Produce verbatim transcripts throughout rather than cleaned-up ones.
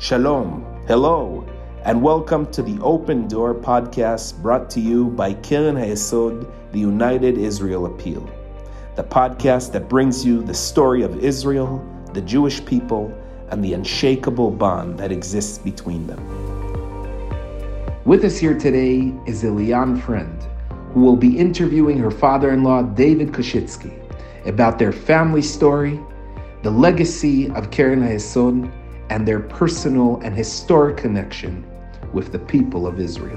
Shalom, hello, and welcome to the Open Door podcast brought to you by Keren HaYesod, the United Israel Appeal, the podcast that brings you the story of Israel, the Jewish people, and the unshakable bond that exists between them. With us here today is Eliane Friend, who will be interviewing her father-in-law, David Koshitsky, about their family story, the legacy of Keren HaYesod, and their personal and historic connection with the people of Israel.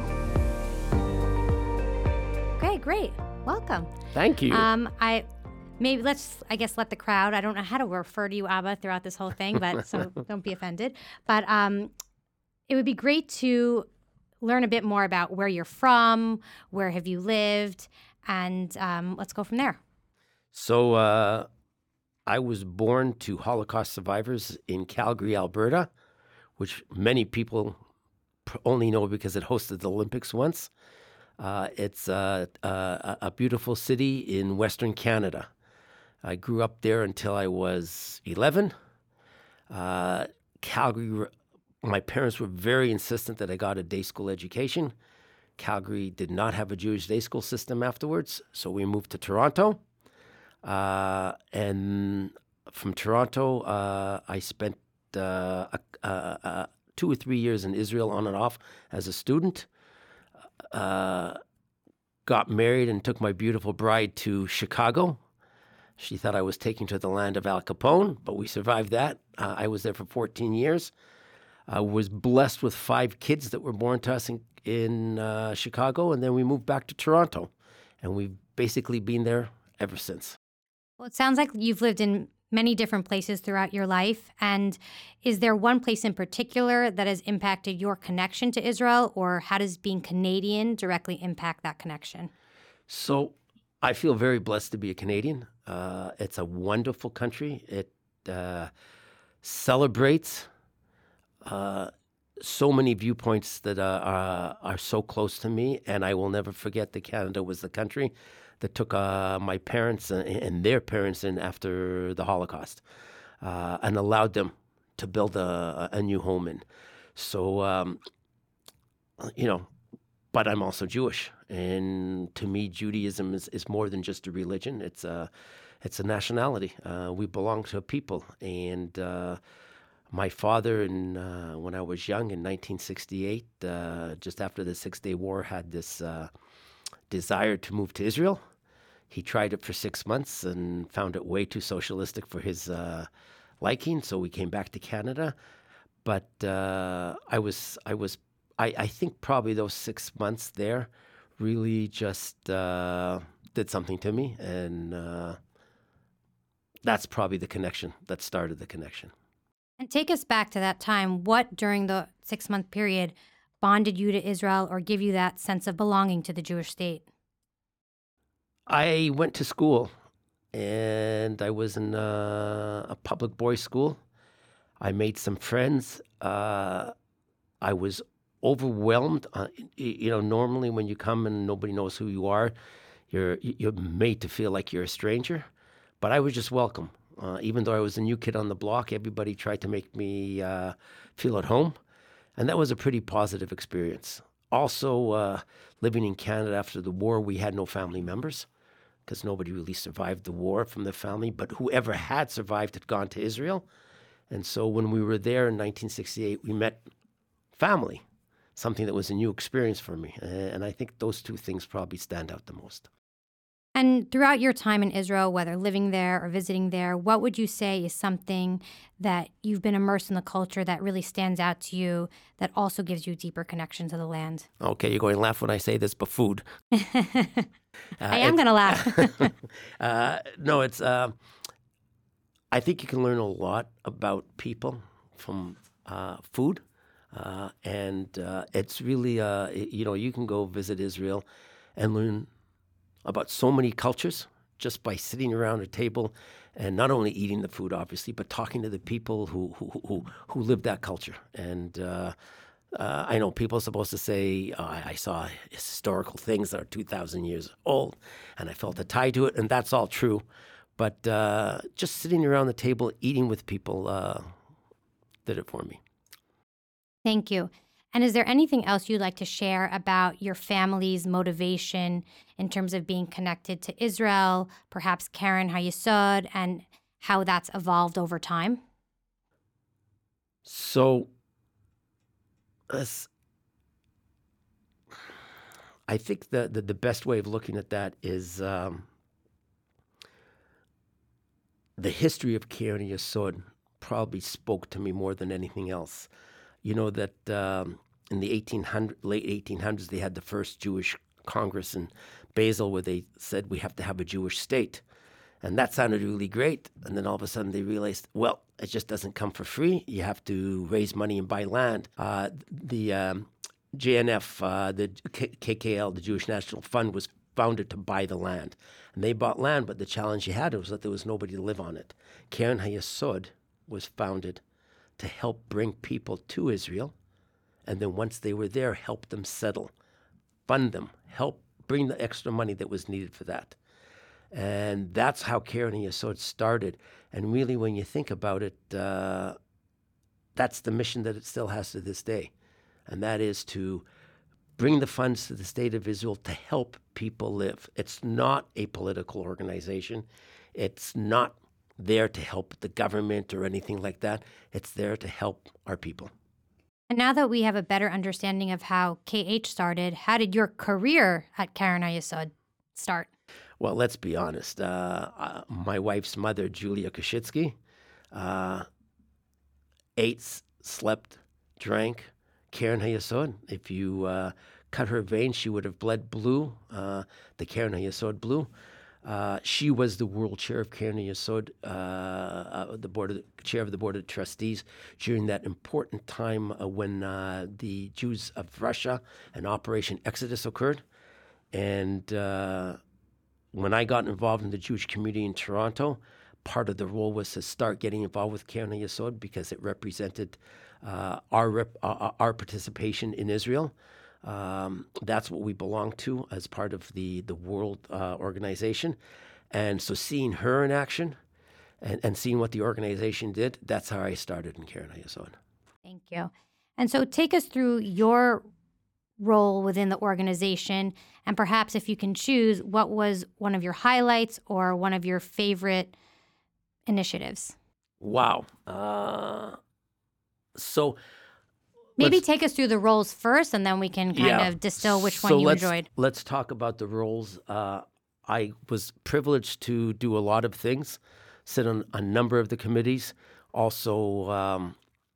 Okay, great. Welcome. Thank you. Um, I maybe let's, I guess, let the crowd. I don't know how to refer to you, Abba, throughout this whole thing, but so don't be offended. But um, it would be great to learn a bit more about where you're from, where have you lived, and um, let's go from there. So uh, I was born to Holocaust survivors in Calgary, Alberta, which many people only know because it hosted the Olympics once. Uh, it's uh, uh, a beautiful city in Western Canada. I grew up there until I was eleven. Uh, Calgary, my parents were very insistent that I got a day school education. Calgary did not have a Jewish day school system afterwards, so we moved to Toronto. Uh, and from Toronto, uh, I spent uh, uh, uh, two or three years in Israel on and off as a student. Uh, got married and took my beautiful bride to Chicago. She thought I was taking to the land of Al Capone, but we survived that. Uh, I was there for fourteen years. I was blessed with five kids that were born to us in, in uh, Chicago, and then we moved back to Toronto. And we've basically been there ever since. Well, it sounds like you've lived in many different places throughout your life. And is there one place in particular that has impacted your connection to Israel, or how does being Canadian directly impact that connection? So I feel very blessed to be a Canadian. Uh, it's a wonderful country. It uh, celebrates uh, so many viewpoints that uh, are, are so close to me, and I will never forget that Canada was the country that took uh, my parents and, and their parents in after the Holocaust uh, and allowed them to build a, a new home in. So, um, you know, but I'm also Jewish. And to me, Judaism is, is more than just a religion. It's a, it's a nationality. Uh, we belong to a people. And uh, my father, in, uh, when I was young in nineteen sixty-eight, uh, just after the Six-Day War, had this uh, desire to move to Israel. He tried it for six months and found it way too socialistic for his uh, liking, so we came back to Canada. But uh, I was, I was, I, I think probably those six months there really just uh, did something to me, and uh, that's probably the connection that started the connection. And take us back to that time. What during the six-month period bonded you to Israel or give you that sense of belonging to the Jewish state? I went to school, and I was in uh, a public boys' school. I made some friends. Uh, I was overwhelmed. Uh, you know, normally when you come and nobody knows who you are, you're you're made to feel like you're a stranger. But I was just welcome. Uh, even though I was a new kid on the block, everybody tried to make me uh, feel at home. And that was a pretty positive experience. Also, uh, living in Canada after the war, we had no family members because nobody really survived the war from the family. But whoever had survived had gone to Israel. And so when we were there in nineteen sixty-eight, we met family, something that was a new experience for me. And I think those two things probably stand out the most. And throughout your time in Israel, whether living there or visiting there, what would you say is something that you've been immersed in the culture that really stands out to you that also gives you a deeper connection to the land? Okay, you're going to laugh when I say this, but food. uh, I am going to laugh. uh, no, it's, uh, I think you can learn a lot about people from uh, food. Uh, and uh, it's really, uh, you know, you can go visit Israel and learn about so many cultures just by sitting around a table and not only eating the food, obviously, but talking to the people who who who, who live that culture. And uh, uh, I know people are supposed to say, oh, I, I saw historical things that are two thousand years old, and I felt a tie to it, and that's all true. But uh, just sitting around the table, eating with people, uh, did it for me. Thank you. And is there anything else you'd like to share about your family's motivation in terms of being connected to Israel, perhaps Keren HaYesod, and how that's evolved over time? So, as I think the, the, the best way of looking at that is um, the history of Keren HaYesod probably spoke to me more than anything else. You know that um, in the eighteen hundreds, late eighteen hundreds, they had the first Jewish Congress in Basel where they said we have to have a Jewish state. And that sounded really great. And then all of a sudden they realized, well, it just doesn't come for free. You have to raise money and buy land. Uh, the um, J N F, uh, the K K L, the Jewish National Fund, was founded to buy the land. And they bought land, but the challenge you had was that there was nobody to live on it. Keren HaYesod was founded to help bring people to Israel, and then once they were there, help them settle, fund them, help bring the extra money that was needed for that. And that's how Keren HaYesod started. And really, when you think about it, uh, that's the mission that it still has to this day. And that is to bring the funds to the state of Israel to help people live. It's not a political organization. It's not there to help the government or anything like that. It's there to help our people. And now that we have a better understanding of how K H started, how did your career at Keren HaYesod start? Well, let's be honest. Uh, uh, my wife's mother, Julia Koshitsky, uh, ate, slept, drank Keren HaYesod. If you uh, cut her veins, she would have bled blue, uh, the Keren HaYesod blue. Uh, she was the world chair of Keren HaYesod, uh, uh, the board of, chair of the board of trustees during that important time uh, when uh, the Jews of Russia and Operation Exodus occurred. And uh, when I got involved in the Jewish community in Toronto, part of the role was to start getting involved with Keren HaYesod because it represented uh, our rep, uh, our participation in Israel. Um, that's what we belong to as part of the, the world uh, organization. And so seeing her in action and, and seeing what the organization did, that's how I started in Keren HaYesod. Thank you. And so take us through your role within the organization, and perhaps if you can choose, what was one of your highlights or one of your favorite initiatives? Wow. Uh, so... Maybe Let's, take us through the roles first, and then we can kind yeah. of distill which so one you let's, enjoyed. Let's talk about the roles. Uh, I was privileged to do a lot of things, sit on a number of the committees, also, um,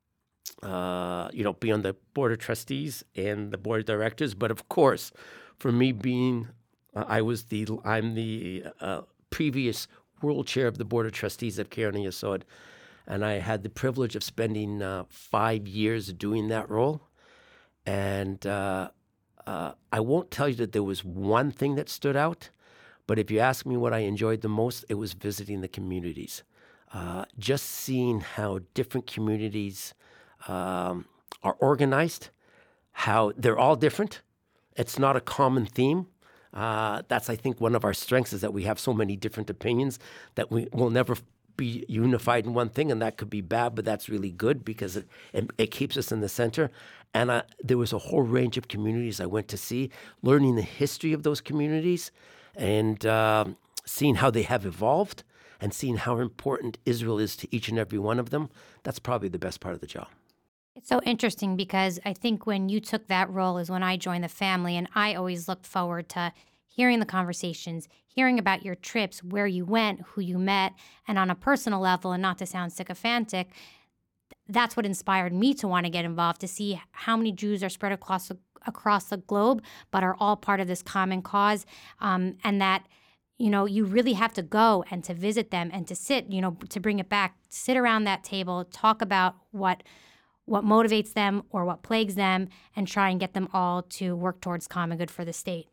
uh, you know, be on the board of trustees and the board of directors. But of course, for me being, uh, I was the, I'm the uh, previous world chair of the board of trustees at Keren HaYesod. And I had the privilege of spending uh, five years doing that role. And uh, uh, I won't tell you that there was one thing that stood out, but if you ask me what I enjoyed the most, it was visiting the communities. Uh, just seeing how different communities um, are organized, how they're all different. It's not a common theme. Uh, that's, I think, one of our strengths is that we have so many different opinions that we will never be unified in one thing, and that could be bad, but that's really good because it, it, it keeps us in the center. And I, there was a whole range of communities I went to see, learning the history of those communities and uh, seeing how they have evolved and seeing how important Israel is to each and every one of them. That's probably the best part of the job. It's so interesting because I think when you took that role is when I joined the family, and I always looked forward to hearing the conversations, hearing about your trips, where you went, who you met, and on a personal level, and not to sound sycophantic, that's what inspired me to want to get involved, to see how many Jews are spread across the, across the globe, but are all part of this common cause, um, and that, you know, you really have to go and to visit them and to sit, you know, to bring it back, sit around that table, talk about what what motivates them or what plagues them, and try and get them all to work towards common good for the state.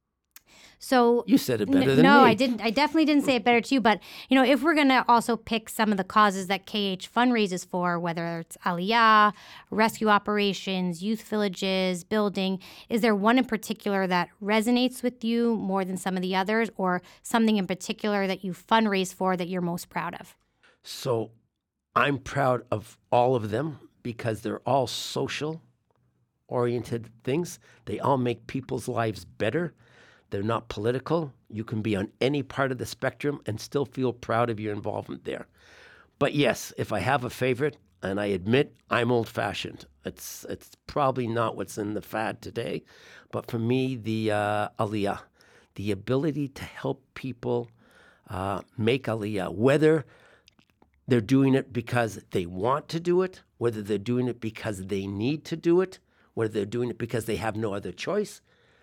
So you said it better than no, me. No, I didn't. I definitely didn't say it better to you. But, you know, if we're going to also pick some of the causes that K H fundraises for, whether it's Aliyah, rescue operations, youth villages, building, is there one in particular that resonates with you more than some of the others, or something in particular that you fundraise for that you're most proud of? So I'm proud of all of them because they're all social oriented things. They all make people's lives better. They're not political. You can be on any part of the spectrum and still feel proud of your involvement there. But yes, if I have a favorite, and I admit I'm old-fashioned, it's it's probably not what's in the fad today, but for me, the uh, Aliyah, the ability to help people uh, make Aliyah, whether they're doing it because they want to do it, whether they're doing it because they need to do it, whether they're doing it because they have no other choice,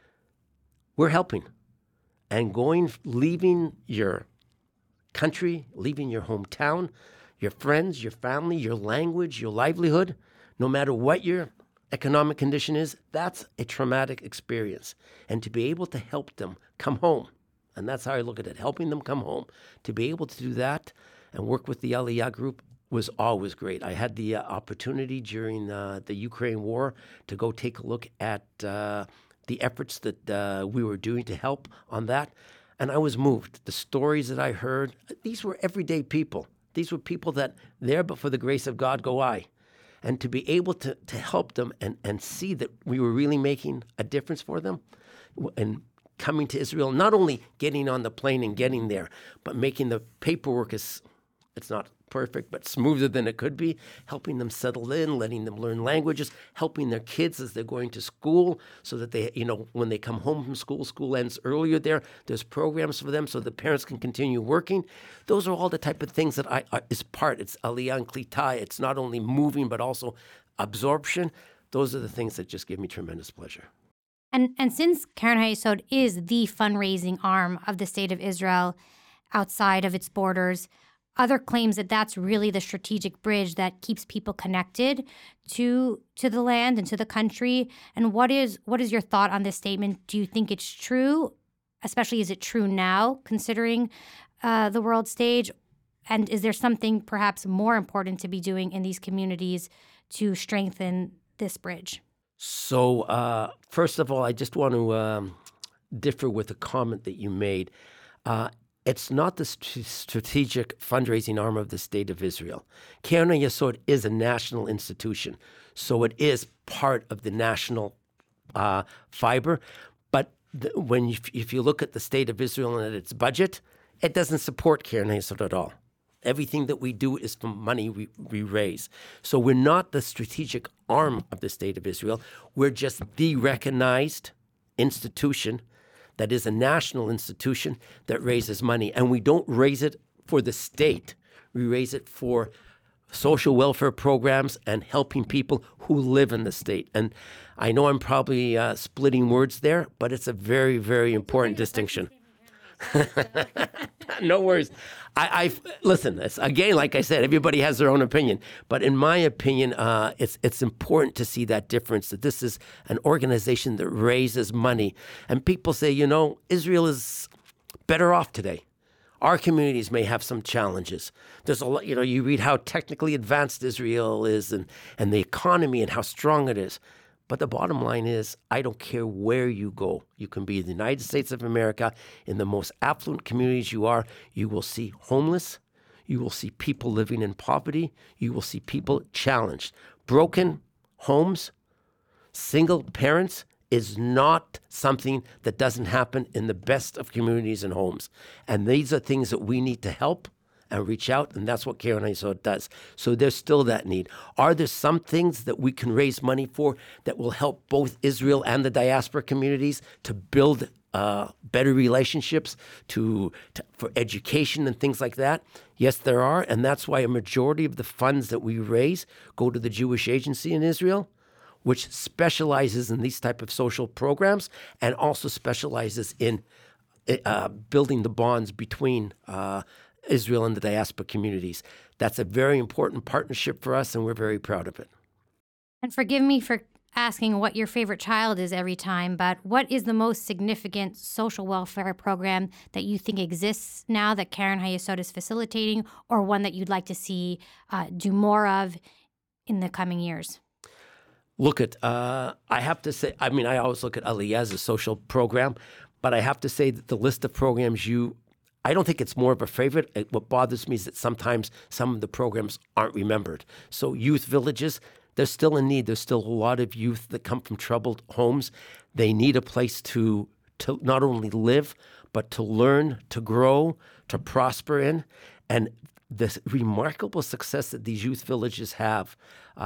we're helping. And going, leaving your country, leaving your hometown, your friends, your family, your language, your livelihood, no matter what your economic condition is, that's a traumatic experience. And to be able to help them come home, and that's how I look at it, helping them come home, to be able to do that and work with the Aliyah group was always great. I had the uh, opportunity during uh, the Ukraine war to go take a look at uh, the efforts that uh, we were doing to help on that, and I was moved. The stories that I heard, these were everyday people. These were people that there, but for the grace of God go I. And to be able to, to help them and, and see that we were really making a difference for them and coming to Israel, not only getting on the plane and getting there, but making the paperwork as, it's not perfect, but smoother than it could be, helping them settle in, letting them learn languages, helping their kids as they're going to school so that they, you know, when they come home from school, school ends earlier there, there's programs for them so the parents can continue working. Those are all the type of things that I, I is part. It's Aliyah and Klita. It's not only moving, but also absorption. Those are the things that just give me tremendous pleasure. And and since Keren HaYesod is the fundraising arm of the State of Israel outside of its borders, other claims that that's really the strategic bridge that keeps people connected to to the land and to the country. And what is what is your thought on this statement? Do you think it's true? Especially, is it true now, considering uh, the world stage? And is there something perhaps more important to be doing in these communities to strengthen this bridge? So, uh, first of all, I just want to um, differ with a comment that you made. Uh, It's not the st- strategic fundraising arm of the State of Israel. Keren HaYesod is a national institution, so it is part of the national uh, fiber. But the, when you, if you look at the State of Israel and at its budget, it doesn't support Keren HaYesod at all. Everything that we do is from money we, we raise. So we're not the strategic arm of the State of Israel. We're just the recognized institution that is a national institution that raises money. And we don't raise it for the state. We raise it for social welfare programs and helping people who live in the state. And I know I'm probably uh, splitting words there, but it's a very, very important distinction. No worries. I, I listen. It's, again, like I said, everybody has their own opinion. But in my opinion, uh, it's it's important to see that difference. That this is an organization that raises money, and people say, you know, Israel is better off today. Our communities may have some challenges. There's a lot. You know, you read how technically advanced Israel is, and and the economy and how strong it is. But the bottom line is, I don't care where you go. You can be in the United States of America, in the most affluent communities you are, you will see homeless. You will see people living in poverty. You will see people challenged. Broken homes, single parents is not something that doesn't happen in the best of communities and homes. And these are things that we need to help and reach out, and that's what Keren HaYesod does. So there's still that need. Are there some things that we can raise money for that will help both Israel and the diaspora communities to build uh, better relationships, to, to for education and things like that? Yes, there are, and that's why a majority of the funds that we raise go to the Jewish Agency in Israel, which specializes in these type of social programs and also specializes in uh, building the bonds between uh, Israel and the diaspora communities. That's a very important partnership for us, and we're very proud of it. And forgive me for asking what your favorite child is every time, but what is the most significant social welfare program that you think exists now that Keren HaYesod is facilitating, or one that you'd like to see uh, do more of in the coming years? Look at, uh, I have to say, I mean, I always look at Aliyah as a social program, but I have to say that the list of programs you I don't think it's more of a favorite. What bothers me is that sometimes some of the programs aren't remembered. So youth villages, there's still a need. There's still a lot of youth that come from troubled homes. They need a place to to not only live, but to learn, to grow, to prosper in. And the remarkable success that these youth villages have,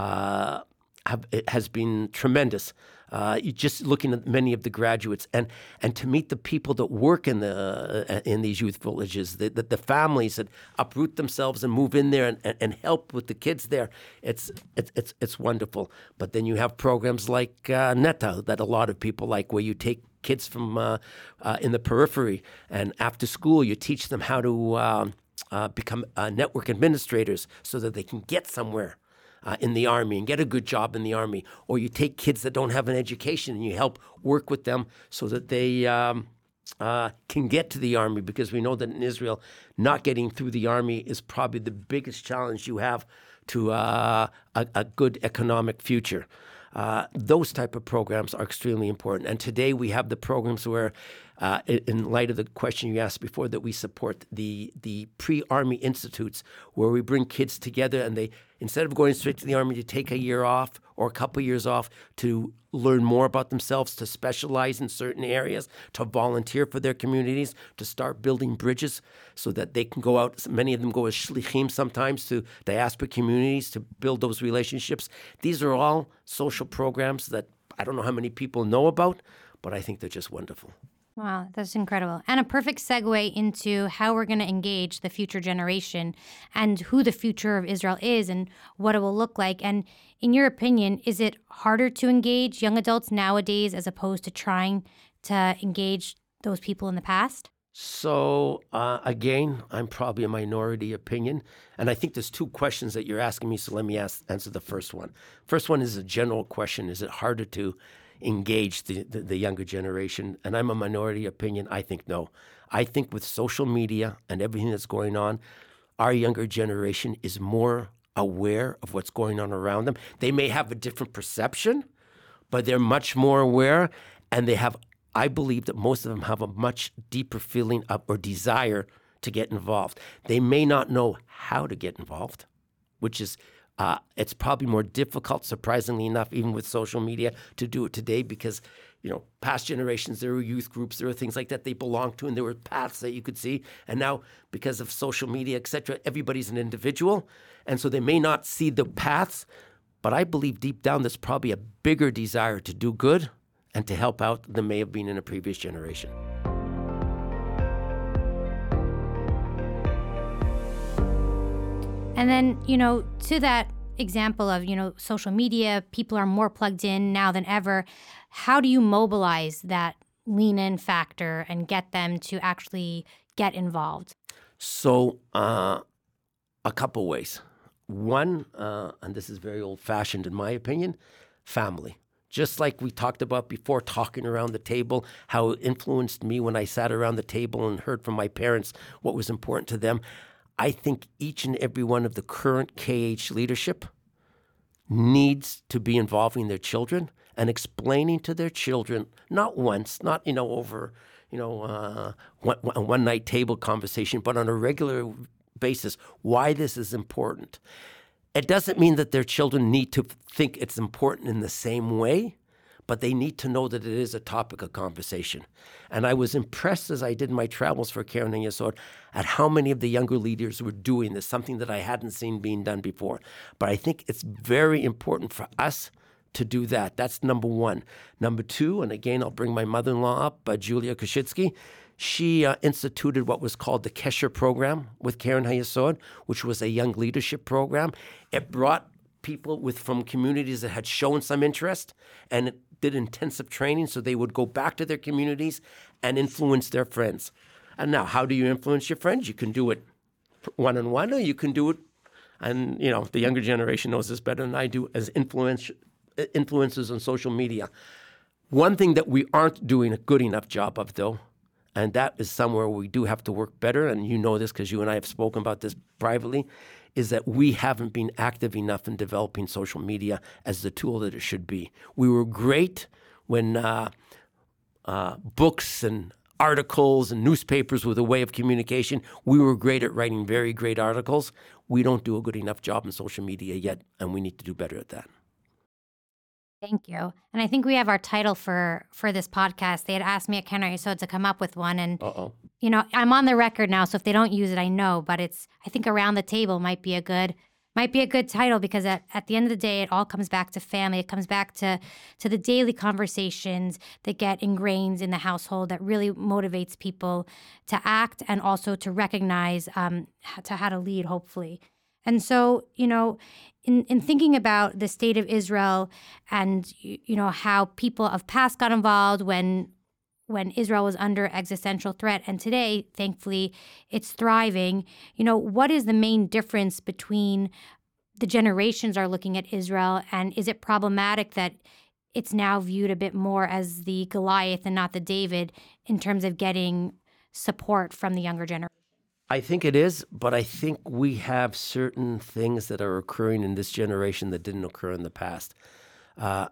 uh, have it has been tremendous. Uh, you just looking at many of the graduates, and and to meet the people that work in the uh, in these youth villages, the, the the families that uproot themselves and move in there and, and, and help with the kids there, it's it's it's it's wonderful. But then you have programs like uh, Neta that a lot of people like, where you take kids from uh, uh, in the periphery, and after school you teach them how to um, uh, become uh, network administrators so that they can get somewhere Uh, in the Army and get a good job in the Army. Or you take kids that don't have an education and you help work with them so that they um, uh, can get to the Army, because we know that in Israel, not getting through the Army is probably the biggest challenge you have to uh, a, a good economic future. Uh, those type of programs are extremely important. And today we have the programs where, uh, in, in light of the question you asked before, that we support the the pre-Army institutes, where we bring kids together and they, instead of going straight to the Army, to take a year off or a couple of years off to learn more about themselves, to specialize in certain areas, to volunteer for their communities, to start building bridges so that they can go out. Many of them go as shlichim sometimes to diaspora communities to build those relationships. These are all social programs that I don't know how many people know about, but I think they're just wonderful. Wow, that's incredible. And a perfect segue into how we're going to engage the future generation and who the future of Israel is and what it will look like. And in your opinion, is it harder to engage young adults nowadays as opposed to trying to engage those people in the past? So, uh, again, I'm probably a minority opinion. And I think there's two questions that you're asking me, so let me ask, answer the first one. First one is a general question. Is it harder to engage the, the, the younger generation? And I'm a minority opinion. I think no. I think with social media and everything that's going on, our younger generation is more aware of what's going on around them. They may have a different perception, but they're much more aware, and they have, I believe that most of them have a much deeper feeling of or desire to get involved. They may not know how to get involved, which is Uh, it's probably more difficult, surprisingly enough, even with social media, to do it today because, you know, past generations, there were youth groups, there were things like that they belonged to, and there were paths that you could see. And now, because of social media, et cetera, everybody's an individual. And so they may not see the paths, but I believe deep down there's probably a bigger desire to do good and to help out than may have been in a previous generation. And then, you know, to that example of, you know, social media, people are more plugged in now than ever. How do you mobilize that lean in factor and get them to actually get involved? So, uh, a couple ways. One, uh, and this is very old fashioned in my opinion, family. Just like we talked about before, talking around the table, how it influenced me when I sat around the table and heard from my parents what was important to them. I think each and every one of the current K H leadership needs to be involving their children and explaining to their children, not once, not, you know, over, you know, uh, one, one night table conversation, but on a regular basis, why this is important. It doesn't mean that their children need to think it's important in the same way, but they need to know that it is a topic of conversation. And I was impressed as I did my travels for Keren HaYesod at how many of the younger leaders were doing this, something that I hadn't seen being done before. But I think it's very important for us to do that. That's number one. Number two, and again, I'll bring my mother-in-law up, uh, Julia Koshitsky. She uh, instituted what was called the Kesher program with Keren HaYesod, which was a young leadership program. It brought people with from communities that had shown some interest, and it did intensive training so they would go back to their communities and influence their friends. And now, how do you influence your friends? You can do it one-on-one, or you can do it, and you know the younger generation knows this better than I do, as influence, influencers on social media. One thing that we aren't doing a good enough job of, though, and that is somewhere we do have to work better, and you know this because you and I have spoken about this privately, is that we haven't been active enough in developing social media as the tool that it should be. We were great when uh, uh, books and articles and newspapers were the way of communication. We were great at writing very great articles. We don't do a good enough job in social media yet, and we need to do better at that. Thank you. And I think we have our title for for this podcast. They had asked me at Karen Hayesod to come up with one, and Uh-oh. you know, I'm on the record now, so if they don't use it, I know. But it's I think around the table might be a good might be a good title because at, at the end of the day, it all comes back to family. It comes back to to the daily conversations that get ingrained in the household that really motivates people to act and also to recognize um, h- to how to lead, hopefully. And so, you know, in, in thinking about the state of Israel and, y- you know, how people of past got involved when when Israel was under existential threat, and today, thankfully, it's thriving. You know, what is the main difference between the generations are looking at Israel, and is it problematic that it's now viewed a bit more as the Goliath and not the David in terms of getting support from the younger generation? I think it is, but I think we have certain things that are occurring in this generation that didn't occur in the past. Uh,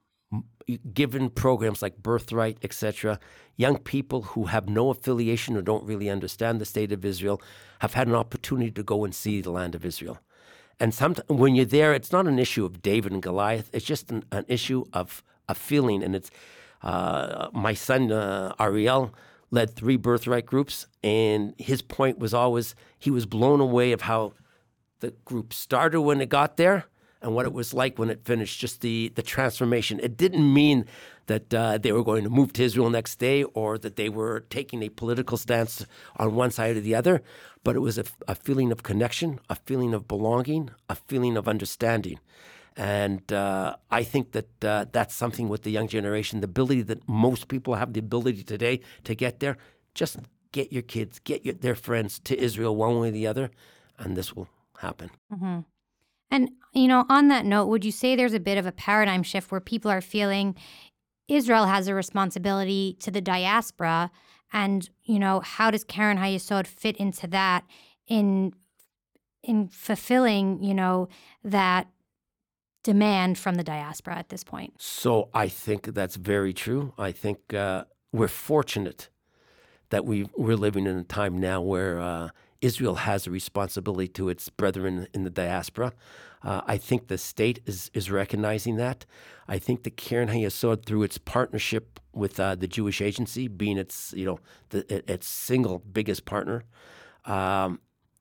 given programs like Birthright, et cetera, young people who have no affiliation or don't really understand the state of Israel have had an opportunity to go and see the land of Israel. And sometimes when you're there, it's not an issue of David and Goliath. It's just an, an issue of a feeling. And it's uh, my son, uh, Ariel, led three Birthright groups, and his point was always he was blown away of how the group started when it got there and what it was like when it finished, just the, the transformation. It didn't mean that uh, they were going to move to Israel next day or that they were taking a political stance on one side or the other, but it was a, a feeling of connection, a feeling of belonging, a feeling of understanding. And uh, I think that uh, that's something with the young generation, the ability that most people have the ability today to get there. Just get your kids, get your, their friends to Israel one way or the other, and this will happen. Mm-hmm. And, you know, on that note, would you say there's a bit of a paradigm shift where people are feeling Israel has a responsibility to the diaspora? And, you know, how does Karen Hayesod fit into that in in fulfilling, you know, that demand from the diaspora at this point? So I think that's very true. I think uh, we're fortunate that we, we're living in a time now where uh, Israel has a responsibility to its brethren in the diaspora. Uh, I think the state is, is recognizing that. I think the Karen Hayesod, through its partnership with uh, the Jewish Agency, being its you know the, its single biggest partner, um,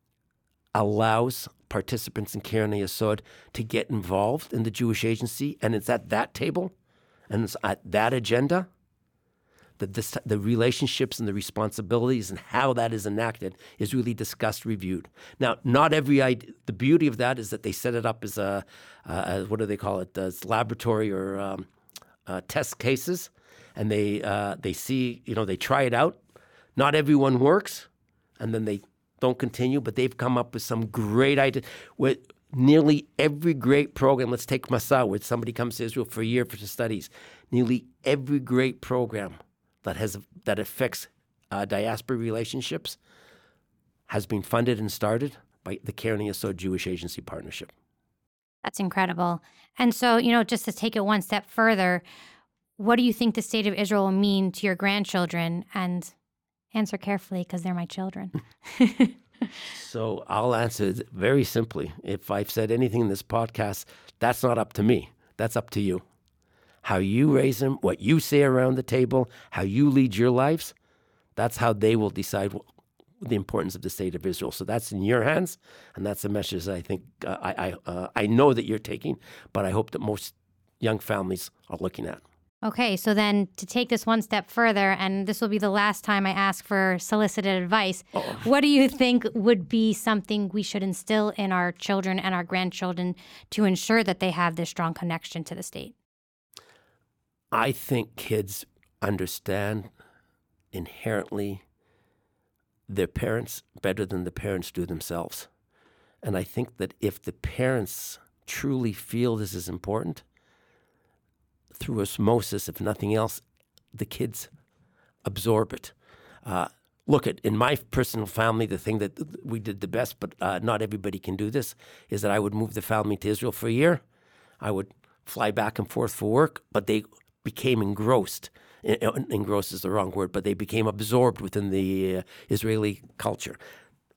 allows participants in Karen Hayesod to get involved in the Jewish Agency, and it's at that table, and it's at that agenda that this, the relationships and the responsibilities and how that is enacted is really discussed, reviewed. Now, not every idea, the beauty of that is that they set it up as a, uh, as, what do they call it, as laboratory or um, uh, test cases, and they uh, they see, you know, they try it out. Not everyone works, and then they don't continue, but they've come up with some great ideas. With nearly every great program, let's take Masa, where somebody comes to Israel for a year for the studies. Nearly every great program that has that affects uh, diaspora relationships has been funded and started by the Karen Hayesod Jewish Agency Partnership. That's incredible. And so, you know, just to take it one step further, what do you think the state of Israel will mean to your grandchildren? And answer carefully because they're my children. So I'll answer it very simply. If I've said anything in this podcast, that's not up to me. That's up to you. How you raise them, what you say around the table, how you lead your lives, that's how they will decide what, the importance of the state of Israel. So that's in your hands, and that's a message that I think uh, I I, uh, I know that you're taking, but I hope that most young families are looking at. Okay, so then to take this one step further, and this will be the last time I ask for solicited advice, Uh-oh. What do you think would be something we should instill in our children and our grandchildren to ensure that they have this strong connection to the state? I think kids understand inherently their parents better than the parents do themselves. And I think that if the parents truly feel this is important, through osmosis, if nothing else, the kids absorb it. Uh, look, at in my personal family, the thing that we did the best, but uh, not everybody can do this, is that I would move the family to Israel for a year. I would fly back and forth for work, but they became engrossed. Engrossed is the wrong word, but they became absorbed within the uh, Israeli culture.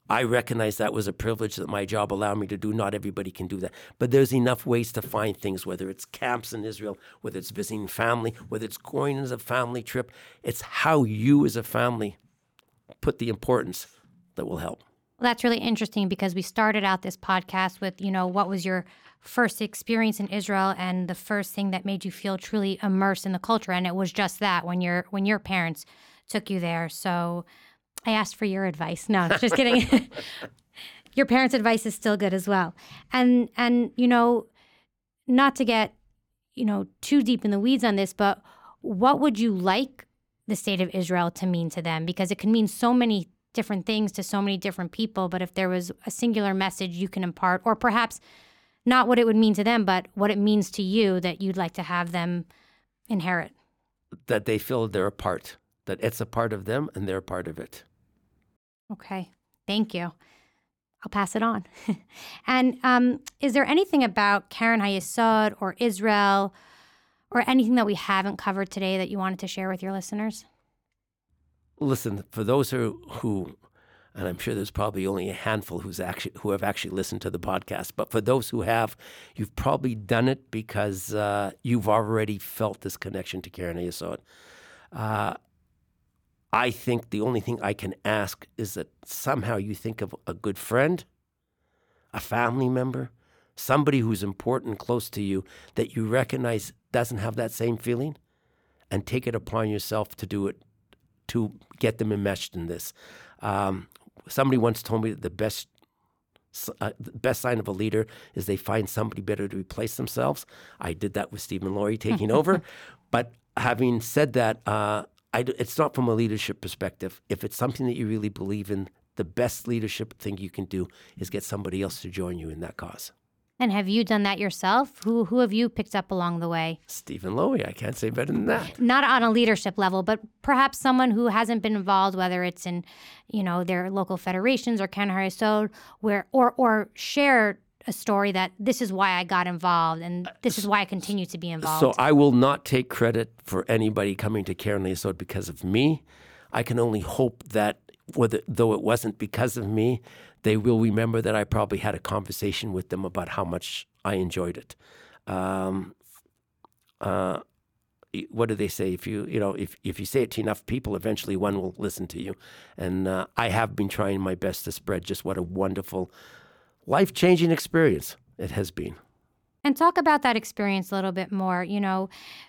I recognize that was a privilege that my job allowed me to do. Not everybody can do that. But there's enough ways to find things, whether it's camps in Israel, whether it's visiting family, whether it's going as a family trip. It's how you as a family put the importance that will help. Well, that's really interesting because we started out this podcast with, you know, what was your first experience in Israel and the first thing that made you feel truly immersed in the culture. And it was just that when your when your parents took you there. So I asked for your advice. No, just kidding. Your parents' advice is still good as well. And, and you know, not to get, you know, too deep in the weeds on this, but what would you like the state of Israel to mean to them? Because it can mean so many different things to so many different people. But if there was a singular message you can impart, or perhaps not what it would mean to them, but what it means to you that you'd like to have them inherit. That they feel they're a part, that it's a part of them and they're a part of it. Okay, thank you. I'll pass it on. And um, is there anything about Keren HaYesod or Israel or anything that we haven't covered today that you wanted to share with your listeners? Listen, for those who, who and I'm sure there's probably only a handful who's actually who have actually listened to the podcast, but for those who have, you've probably done it because uh, you've already felt this connection to Keren HaYesod. Uh, I think the only thing I can ask is that somehow you think of a good friend, a family member, somebody who's important and close to you that you recognize doesn't have that same feeling, and take it upon yourself to do it, to get them enmeshed in this. Um, somebody once told me that the best uh, the best sign of a leader is they find somebody better to replace themselves. I did that with Stephen Laurie taking over. But having said that, uh, I, it's not from a leadership perspective. If it's something that you really believe in, the best leadership thing you can do is get somebody else to join you in that cause. And have you done that yourself? Who who have you picked up along the way? Stephen Lowy, I can't say better than that. Not on a leadership level, but perhaps someone who hasn't been involved, whether it's in, you know, their local federations or Keren HaYesod, where or or share a story that this is why I got involved and this is why I continue to be involved. So I will not take credit for anybody coming to Keren HaYesod because of me. I can only hope that whether, though it wasn't because of me, they will remember that I probably had a conversation with them about how much I enjoyed it. Um, uh, what do they say? If you you know if if you say it to enough people, eventually one will listen to you. And uh, I have been trying my best to spread just what a wonderful, life-changing experience it has been. And talk about that experience a little bit more. You know,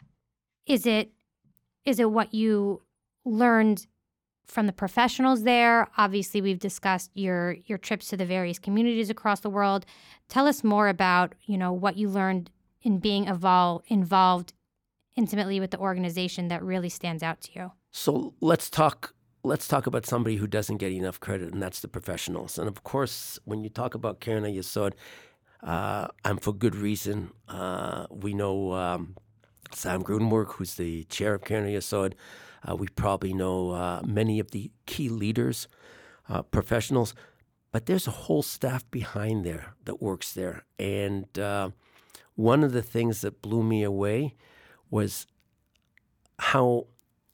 is it is it what you learned from the professionals there? Obviously, we've discussed your your trips to the various communities across the world. Tell us more about, you know, what you learned in being evol- involved intimately with the organization that really stands out to you. So let's talk let's talk about somebody who doesn't get enough credit, and that's the professionals. And of course, when you talk about Keren HaYesod, uh, and for good reason, uh, we know um, Sam Gruenberg, who's the chair of Keren HaYesod. Uh, we probably know uh, many of the key leaders, uh, professionals, but there's a whole staff behind there that works there. And uh, one of the things that blew me away was how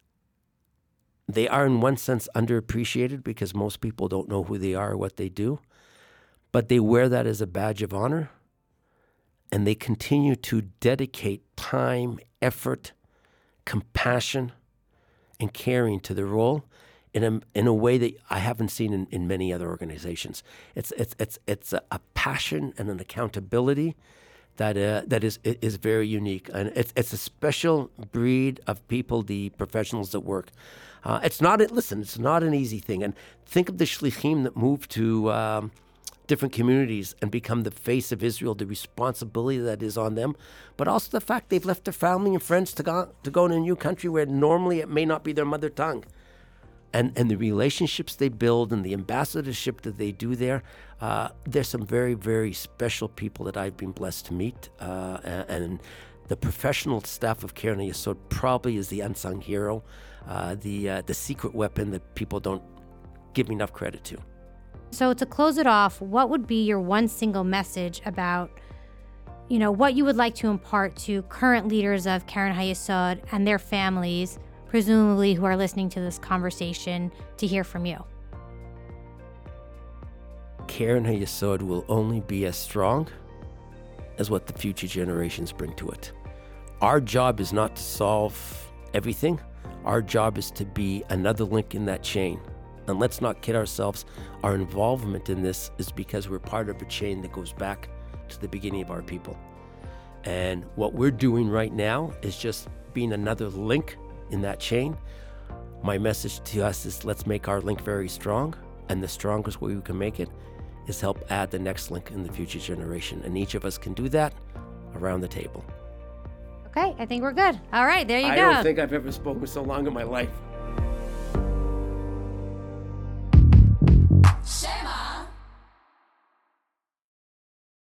they are in one sense underappreciated because most people don't know who they are or what they do, but they wear that as a badge of honor, and they continue to dedicate time, effort, compassion, and caring to the role in a in a way that I haven't seen in, in many other organizations. It's it's it's it's a, a passion and an accountability that uh, that is is very unique, and it's it's a special breed of people, the professionals that work. Uh, it's not listen, it's not an easy thing. And think of the shlichim that move to um, different communities and become the face of Israel, the responsibility that is on them, but also the fact they've left their family and friends to go to go in a new country where normally it may not be their mother tongue. And and the relationships they build and the ambassadorship that they do there, uh, there's some very, very special people that I've been blessed to meet. Uh, and, and the professional staff of Keren HaYesod probably is the unsung hero, uh, the uh, the secret weapon that people don't give enough credit to. So to close it off, what would be your one single message about, you know, what you would like to impart to current leaders of Keren HaYesod and their families, presumably who are listening to this conversation, to hear from you? Keren HaYesod will only be as strong as what the future generations bring to it. Our job is not to solve everything. Our job is to be another link in that chain. And let's not kid ourselves. Our involvement in this is because we're part of a chain that goes back to the beginning of our people. And what we're doing right now is just being another link in that chain. My message to us is let's make our link very strong. And the strongest way we can make it is help add the next link in the future generation. And each of us can do that around the table. Okay, I think we're good. All right, there you I go. don't think I've ever spoken so long in my life.